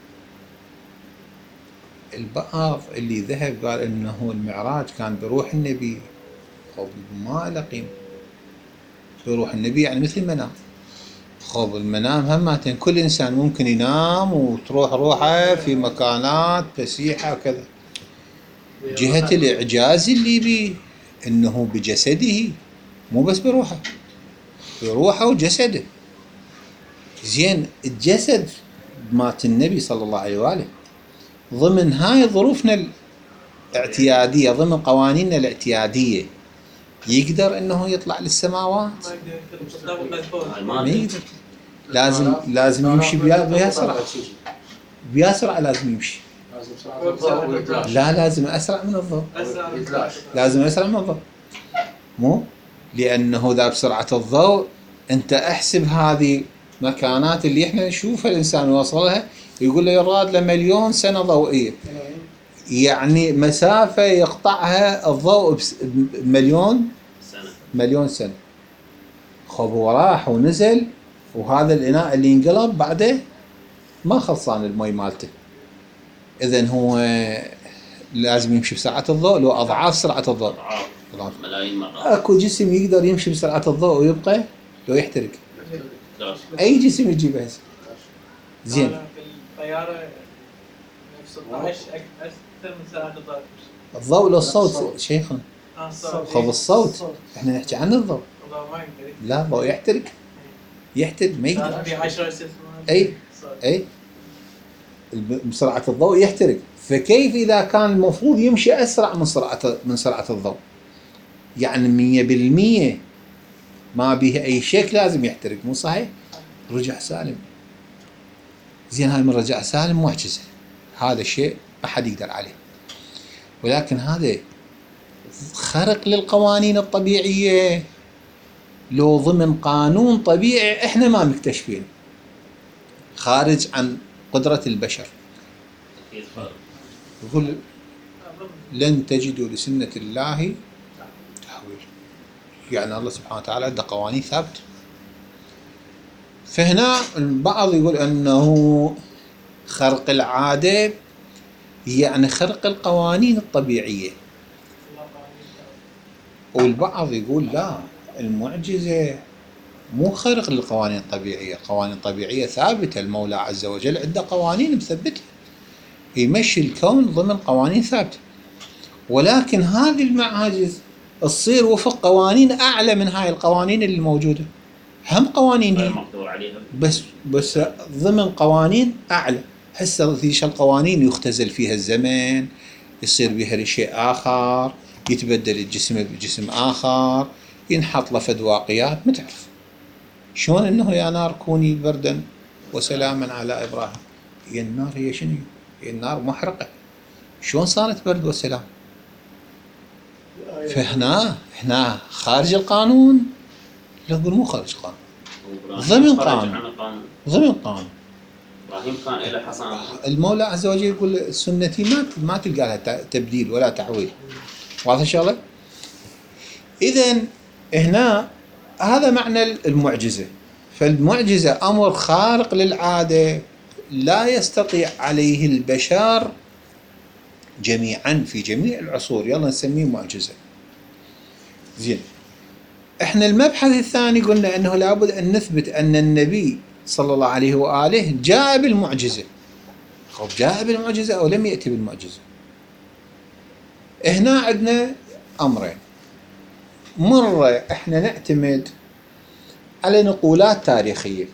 Speaker 1: البعض اللي ذهب قال انه المعراج كان بروح النبي. خب ما له قيمة. بروح النبي يعني مثل المنام. خب المنام همتين كل انسان ممكن ينام وتروح روحه في مكانات فسيحة وكذا. جهة الاعجاز اللي بيه انه بجسده مو بس بروحه، بروحه وجسده. زين الجسد مات النبي صلى الله عليه وآله ضمن هاي ظروفنا الاعتيادية، ضمن قوانيننا الاعتيادية، يقدر انه يطلع للسماوات؟ ما يقدر. لازم يمشي بأسرع لازم يمشي. لا لازم أسرع من الضوء. لازم أسرع من الضوء. مو لأنه ذا بسرعة الضوء أنت أحسب هذه مكانات اللي احنا نشوفها الإنسان يوصلها، يقول له يراد ل1,000,000 سنة ضوئية، يعني مسافة يقطعها الضوء ب1,000,000 سنة. خب هو راح ونزل، وهذا الإناء اللي انقلب بعده ما خلصان المي مالته. إذن هو لازم يمشي بسرعة الضوء، لو أضعاف سرعة الضوء.
Speaker 4: ملايين مرات.
Speaker 1: أكو جسم يقدر يمشي بسرعة الضوء ويبقى لو يحترق؟ أي جسم يجيبه هسه؟ زين.
Speaker 2: الطيارة 16 أكثر من سرعة الضوء.
Speaker 1: الضوء للصوت شيخنا. خب الصوت احنا نحكي عن الضوء. لا الضوء يحترق ما يقدر. اي بسرعة الضوء يحترق. فكيف إذا كان المفروض يمشي أسرع من سرعة الضوء؟ يعني 100% ما به أي شك لازم يحترق. مو صحيح؟ رجع سالم. زين هاي من رجع سالم معجزة. هذا الشيء ما حد يقدر عليه. ولكن هذا خرق للقوانين الطبيعية، لو ضمن قانون طبيعي احنا ما مكتشفين، خارج عن قدرة البشر. يقول لن تجدوا لسنة الله تحويل. يعني الله سبحانه وتعالى عنده قوانين ثابتة. فهنا البعض يقول أنه خرق العادة يعني خرق القوانين الطبيعية. والبعض يقول لا، المعجزة مو خرق للقوانين الطبيعية، القوانين الطبيعية ثابتة، المولى عز وجل عنده قوانين مثبتة يمشي الكون ضمن قوانين ثابتة، ولكن هذه المعاجز تصير وفق قوانين أعلى من هاي القوانين اللي موجودة، هم قوانين هي بس ضمن قوانين أعلى. هسه ذيش القوانين يختزل فيها الزمن، يصير بها شيء آخر، يتبدل الجسم بجسم آخر، ينحط له فد واقيات. ما تعرف شلون انه يا نار كوني بردا وسلاما على ابراهيم. هي النار هي شنو؟ هي النار محرقة، شلون صارت برد وسلام؟ فهنا خارج القانون. لا نقول مو خارج القانون، ضمن قانون.
Speaker 4: ابراهيم كان له حصان.
Speaker 1: المولى عز وجل يقول سنتي ما تلقى لها تبديل ولا تحويل. واضح الشغله؟ اذا هنا هذا معنى المعجزه. فالمعجزه امر خارق للعاده لا يستطيع عليه البشر جميعا في جميع العصور، يلا نسميه معجزه. زين، احنا المبحث الثاني قلنا انه لابد ان نثبت ان النبي صلى الله عليه واله جاء بالمعجزه. خب جاء بالمعجزه او لم ياتي بالمعجزه؟ هنا عندنا امرين. مره احنا نعتمد على نقولات تاريخيه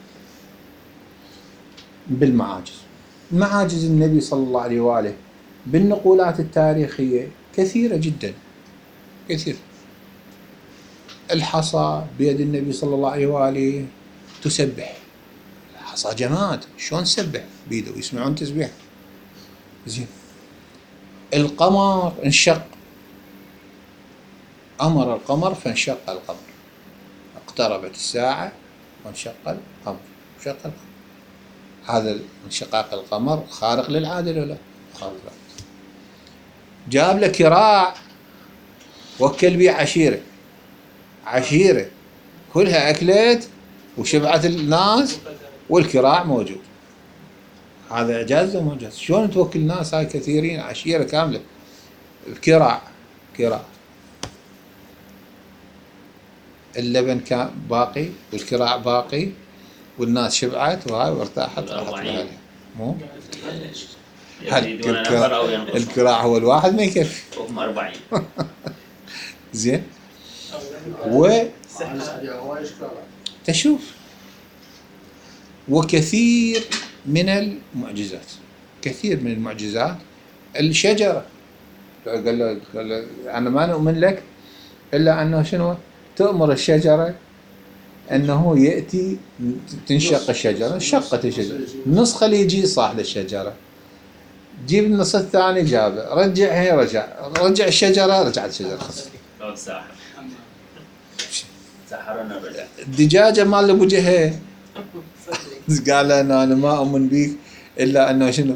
Speaker 1: بالمعاجز. معاجز النبي صلى الله عليه واله بالنقولات التاريخيه كثيره جدا، كثير. الحصى بيد النبي صلى الله عليه واله تسبح، الحصى جماد شلون تسبح بيده ويسمعون تسبيح؟ زين. القمر انشق، امر القمر فانشق القمر، اقتربت الساعه وانشق القمر، انشق القمر. هذا انشقاق القمر خارق للعاده ولا لا؟ خارق للعاده. جاب له كراع وكل بيه عشيره كلها اكلت وشبعت الناس والكراع موجود. هذا اعجاز ولا معجز؟ شلون توكل الناس هاي كثيرين، عشيره كامله، الكراع اللبن كان باقي والكراع باقي والناس شبعت وهاي وارتاحت راحت عليها. مو الكراع هو الواحد ما يكفي،
Speaker 4: هم 40.
Speaker 1: زين. تشوف وكثير من المعجزات الشجرة. قال له أنا ما نؤمن لك إلا أنه شنو؟ تؤمر الشجرة أنه يأتي تنشق الشجرة، انشقت الشجرة، النص خليه يجي صاحب الشجرة، جيب النص الثاني جابه، رجع الشجرة، رجعت الشجرة خلاص.
Speaker 4: سحرنا الرجال.
Speaker 1: الدجاجة مال أبو جهل قال له أنا ما أؤمن بيك إلا أنه شنو؟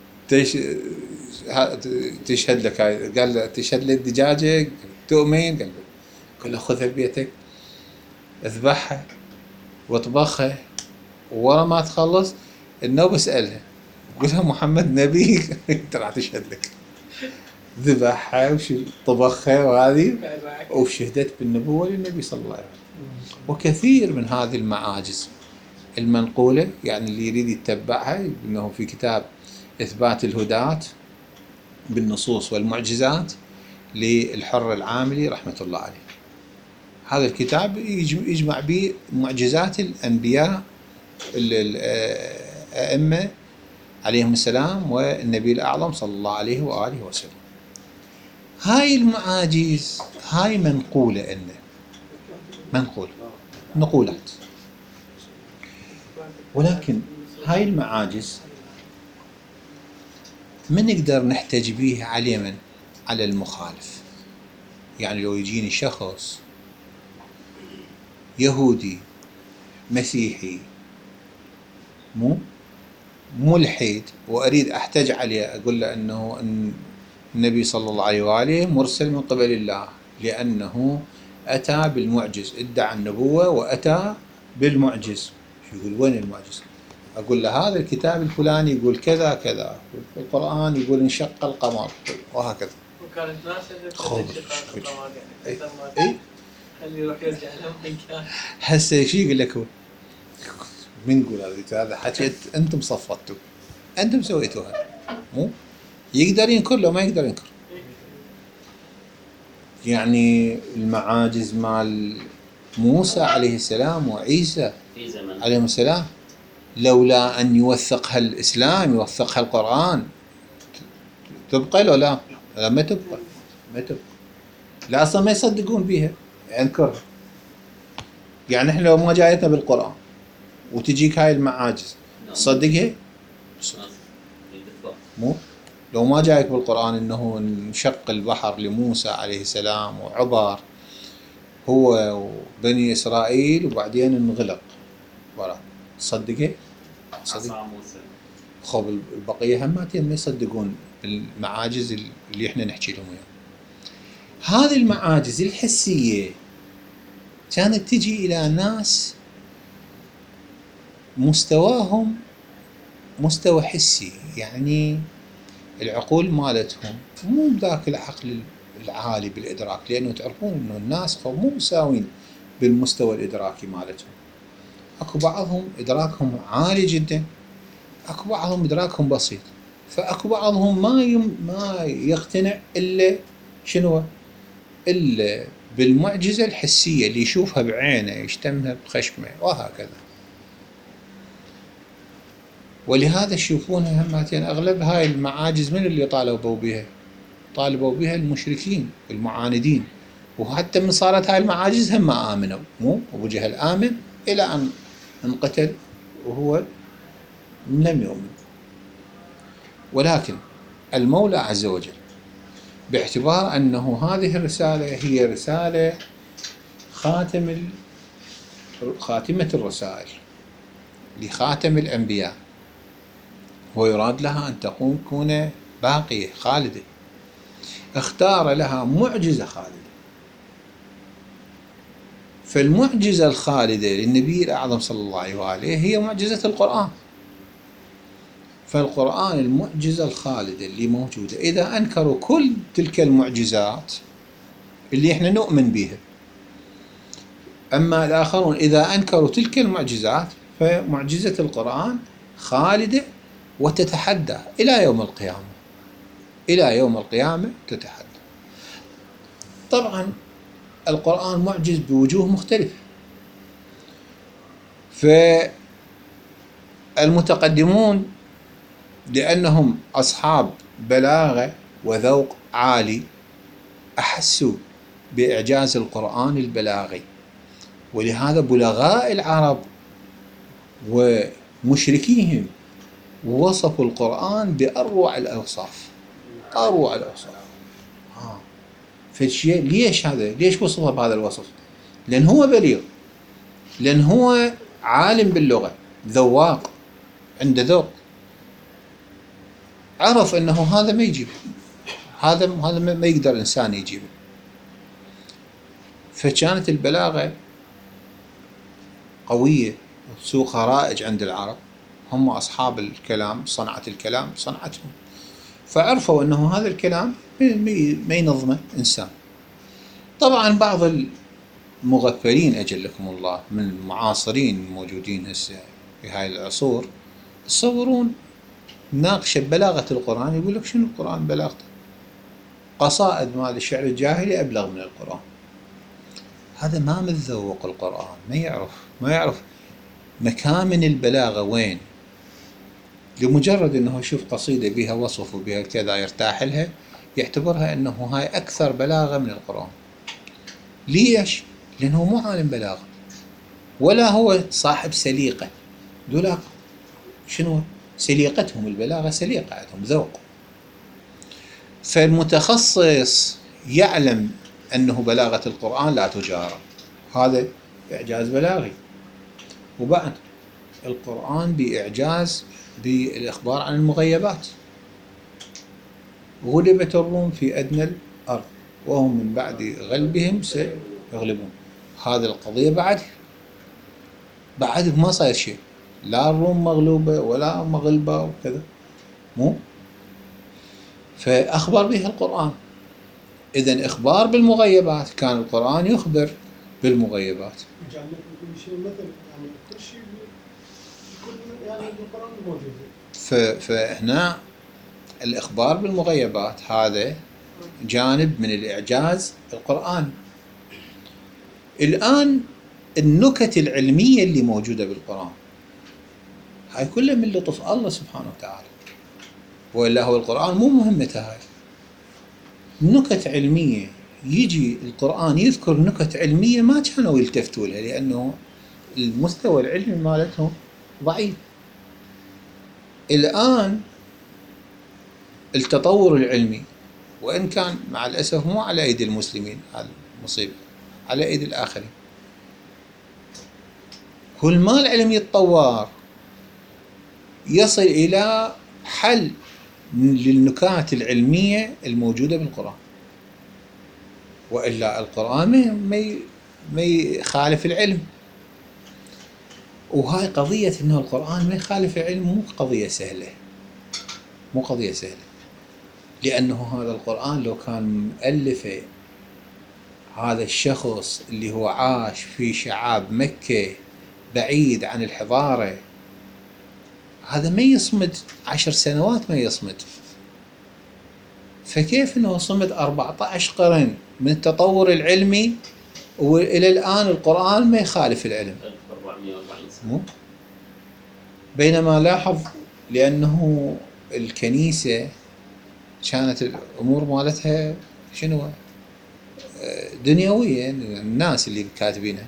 Speaker 1: تشهد لك هاي. قال له تشهد لي الدجاجة تؤمن؟ قال له خذها بيتك اذبحها واطبخها ورا ما تخلص النوبة اسألها قولها محمد نبي انت راح تشهد لك. ذبحها وطبخها وهذه وشهدت بالنبوة للنبي صلى الله عليه وسلم. وكثير من هذه المعاجز المنقولة، يعني اللي يريد يتبعها انه في كتاب إثبات الهداة بالنصوص والمعجزات للحر العاملي رحمة الله عليه. هذا الكتاب يجمع به معجزات الأنبياء الأئمة عليهم السلام والنبي الأعظم صلى الله عليه وآله وسلم. هاي المعاجز هاي منقولة، نقولات، ولكن هاي المعاجز ما نقدر نحتج بيه على من؟ على المخالف. يعني لو يجيني شخص يهودي مسيحي مو ملحد وأريد أحتج عليه أقول له أنه النبي صلى الله عليه وآله مرسل من قبل الله لأنه أتى بالمعجز، ادعى النبوة وأتى بالمعجز. يقول وين المعجز؟ أقول له هذا الكتاب الفلاني يقول كذا كذا، القرآن يقول انشق القمر وهكذا.
Speaker 2: وكانت ناس
Speaker 1: خب.
Speaker 2: انشقاق القمر يعني أكثر ما
Speaker 1: إيه؟
Speaker 2: خلي يروح يرجع لهم من كان.
Speaker 1: هسه شي يقول لك هو من يقول هذا حكيت أنتم صفطتوا، أنتم سويتوها، مو يقدر ينكر لو ما يقدر ينكر. يعني المعاجز مال موسى عليه السلام وعيسى
Speaker 4: في زمن
Speaker 1: عليهم السلام لولا أن يوثقها الإسلام يوثقها القرآن تبقى لو لا؟ لا ما تبقى، ما تبقى، لا أصلا ما يصدقون بيها، ينكرها. يعني إحنا لو ما جايتنا بالقرآن وتجيك هاي المعاجز تصدقها؟ مو لو ما جايك بالقرآن إنه انشق البحر لموسى عليه السلام وعبر هو وبني إسرائيل وبعدين انغلق ورا، تصدقه؟ تصدق؟
Speaker 4: عصا موسى.
Speaker 1: خب البقية هماتين ما يصدقون بالمعاجز اللي احنا نحكي لهم اياها. هذه المعاجز الحسية كانت تجي إلى ناس مستواهم مستوى حسي، يعني العقول مالتهم مو بذاك العقل العالي بالإدراك، لأنه تعرفون إنه الناس مو مساوين بالمستوى الإدراكي مالتهم. أكو بعضهم إدراكهم عالي جدا، أكو بعضهم إدراكهم بسيط، فأكو بعضهم ما يقتنع إلا شنو؟ إلا بالمعجزة الحسية اللي يشوفها بعينه يشتمها بخشمه وهكذا. ولهذا تشوفونها هماتين أغلب هاي المعاجز من اللي طالبوا بها؟ طالبوا بها المشركين المعاندين، وحتى من صارت هاي المعاجز هم ما آمنوا، مو أبو جهل آمن إلى أن انقتل وهو لم يؤمن. ولكن المولى عز وجل باعتبار أنه هذه الرسالة هي رسالة خاتمة الرسائل لخاتم الأنبياء، ويراد لها أن تكون باقية خالدة، اختار لها معجزة خالدة. فالمعجزة الخالدة للنبي الأعظم صلى الله عليه وآله هي معجزة القرآن. فالقرآن المعجزة الخالدة اللي موجودة، إذا أنكروا كل تلك المعجزات اللي إحنا نؤمن بها، أما الآخرون إذا أنكروا تلك المعجزات فمعجزة القرآن خالدة وتتحدى إلى يوم القيامة، إلى يوم القيامة تتحدى. طبعا القرآن معجز بوجوه مختلفة، فالمتقدمون لأنهم أصحاب بلاغة وذوق عالي أحسوا بإعجاز القرآن البلاغي، ولهذا بلغاء العرب ومشركيهم وصفوا القرآن بأروع الأوصاف، أروع الأوصاف. فالشيء ليش هذا؟ ليش وصفه بهذا الوصف؟ لأن هو بليغ، لأن هو عالم باللغة، ذواق، عنده ذوق، عرف أنه هذا ما يجيب، هذا ما يقدر إنسان يجيبه. فكانت البلاغة قوية، سوقها رائج عند العرب، هم أصحاب الكلام، صنعة الكلام صنعتهم، فعرفوا أنه هذا الكلام ما ينظمه إنسان. طبعا بعض المغفلين أجلكم الله من المعاصرين الموجودين هسه في هاي العصور يصورون ناقشة بلاغة القرآن، يقول لك شنو القرآن بلاغته؟ قصائد مال الشعر الجاهلي أبلغ من القرآن. هذا ما متذوق القرآن، ما يعرف مكامن البلاغة وين. لمجرد أنه يشوف قصيدة بها وصف وبها كذا يرتاح لها، يعتبرها أنه هاي أكثر بلاغة من القرآن. ليش؟ لأنه مو عالم بلاغة ولا هو صاحب سليقة. دولاك شنو سليقتهم؟ البلاغة سليقة، عندهم ذوق. فالمتخصص يعلم أنه بلاغة القرآن لا تجارى، هذا إعجاز بلاغي. وبعد القرآن بإعجاز بالإخبار عن المغيبات، غلبت الروم في أدنى الأرض وهم من بعد غلبهم سيغلبون. هذه القضية بعد ما صاير شيء، لا الروم مغلوبة ولا مغلبة وكذا، مو. فأخبر بها القرآن. إذن إخبار بالمغيبات، كان القرآن يخبر بالمغيبات.
Speaker 3: جعل لكم كل شيء مثل، يعني كل شيء كل يعني بالقرآن موجود.
Speaker 1: فهنا الإخبار بالمغيبات هذا جانب من الإعجاز القرآني. الآن النكت العلمية اللي موجودة بالقرآن هاي كلها من لطف الله سبحانه وتعالى، وإلا هو القرآن مو مهمته هاي. نكت علمية، يجي القرآن يذكر نكت علمية ما كانوا يلتفتوا لها، لأنه المستوى العلمي مالتهم ضعيف. الآن التطور العلمي، وإن كان مع الأسف مو على أيدي المسلمين، هذا مصيبة، على أيدي الآخرين. كل ما العلم يتطور يصل إلى حل للنكات العلمية الموجودة بالقرآن، وإلا القرآن ما يخالف العلم. وهاي قضية إنه القرآن ما يخالف العلم مو قضية سهلة، مو قضية سهلة، لأنه هذا القرآن لو كان مؤلفه هذا الشخص اللي هو عاش في شعاب مكة بعيد عن الحضارة، هذا ما يصمد 10 سنوات، ما يصمد. فكيف انه صمد 14 قرن من التطور العلمي والى الان القرآن ما يخالف العلم؟
Speaker 4: 1440 سنة.
Speaker 1: مو بينما لاحظ، لانه الكنيسة كانت الامور مالتها شنو دنيوية، الناس اللي كاتبينها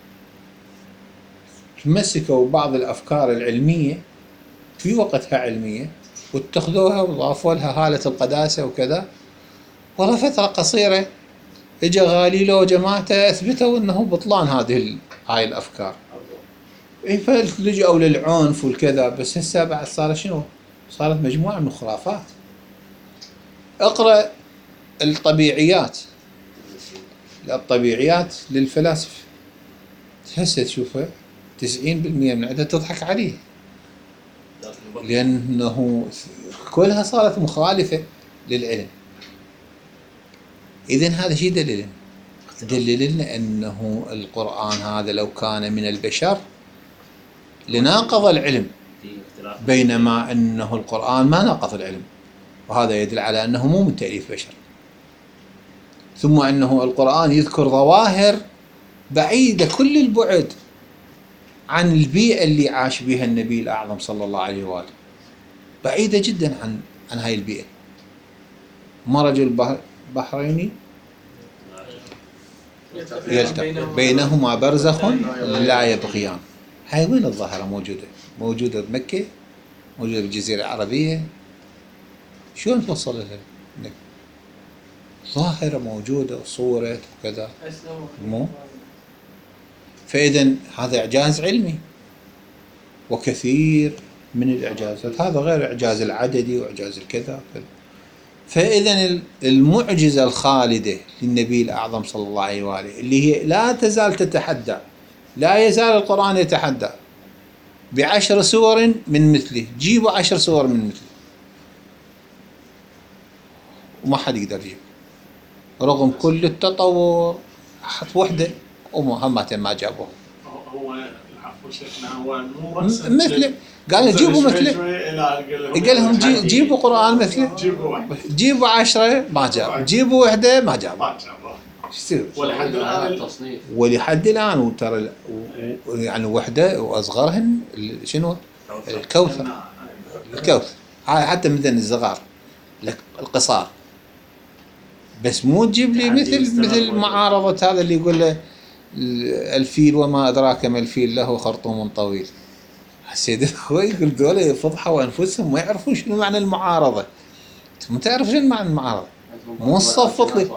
Speaker 1: مسكوا بعض الافكار العلمية في وقتها علمية واتخذوها وضافوا لها هالة القداسة وكذا، ورا فترة قصيرة اجا غاليلو وجماعته اثبتوا انه بطلان هاي الافكار. فلجأوا للعنف والكذا، بس هسه بعد صار شنو؟ صارت مجموعة من الخرافات. اقرأ الطبيعيات للفلاسفة هسه تشوفها 90% من عندها تضحك عليه، لأنه كلها صارت مخالفة للعلم. إذن هذا شيء دليل لنا أنه القرآن هذا لو كان من البشر لناقض العلم، بينما أنه القرآن ما ناقض العلم، وهذا يدل على أنه مو من تأليف بشر. ثم أنه القرآن يذكر ظواهر بعيدة كل البعد عن البيئة اللي عاش بها النبي الأعظم صلى الله عليه وآله، بعيدة جدا عن هاي البيئة. مرج البحرين يلتقي بينهما برزخ لا يبغيان. هاي وين الظاهرة موجودة بمكة، موجودة بالجزيرة العربية، شلون توصل لها؟ ظاهرة موجودة وصورة وكذا، مو. فإذن هذا إعجاز علمي، وكثير من الإعجازات، هذا غير إعجاز العددي وإعجاز الكذا. فإذن المعجزة الخالدة للنبي الأعظم صلى الله عليه وآله اللي هي لا تزال تتحدى، لا يزال القرآن يتحدى ب10 سور من مثله، جيبوا 10 سور من مثله وما حد يقدر يجيب، رغم كل التطور. حط وحدة ومهمتين ما جابوها.
Speaker 5: هو العفو شيخنا، هو مو
Speaker 1: مثله، قال جيبوا مثله، قال لهم جيبوا قرآن مثله، جيبوا 10 ما جاب، جيبوا وحدة ما جاب. ايش يصير؟ ولحد الآن وترى يعني وحدة وأصغرهن شنو؟ الكوثر. هاي حتى مثل الصغار القصار، بس مو تجيب لي مثل معارضة هذا اللي يقول له الفيل وما أدراك ما الفيل له خرطوم طويل. السيد الأخوي يقول دولة فضحوا أنفسهم ما يعرفون شنو معنى المعارضة. ما تعرف شنو معنى المعارضة، مو صفط لي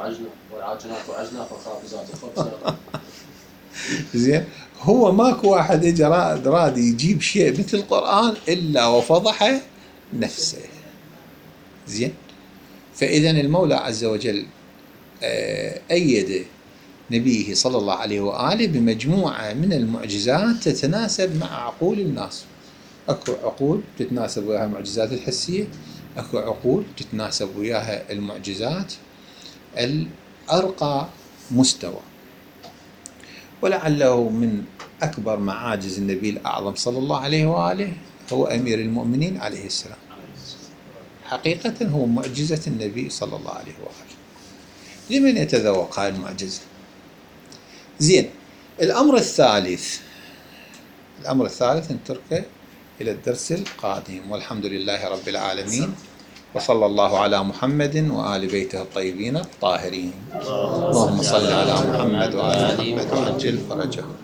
Speaker 1: زين. هو ماكو واحد اجى راد يجيب شيء مثل القرآن إلا وفضح نفسه. زين. فإذا المولى عز وجل أيد نبيه صلى الله عليه وآله بمجموعة من المعجزات تتناسب مع عقول الناس. اكو عقول تتناسب وياها المعجزات الحسية، اكو عقول تتناسب وياها المعجزات الأرقى مستوى. ولعله من أكبر معاجز النبي الأعظم صلى الله عليه وآله هو أمير المؤمنين عليه السلام. حقيقة هو معجزة النبي صلى الله عليه وآله. لمن يتذوق هاي المعجزة؟ زين، الأمر الثالث نتركه إلى الدرس القادم، والحمد لله رب العالمين، وصلى الله على محمد وآل بيته الطيبين الطاهرين. اللهم صل على محمد وآل محمد وعجل فرجه.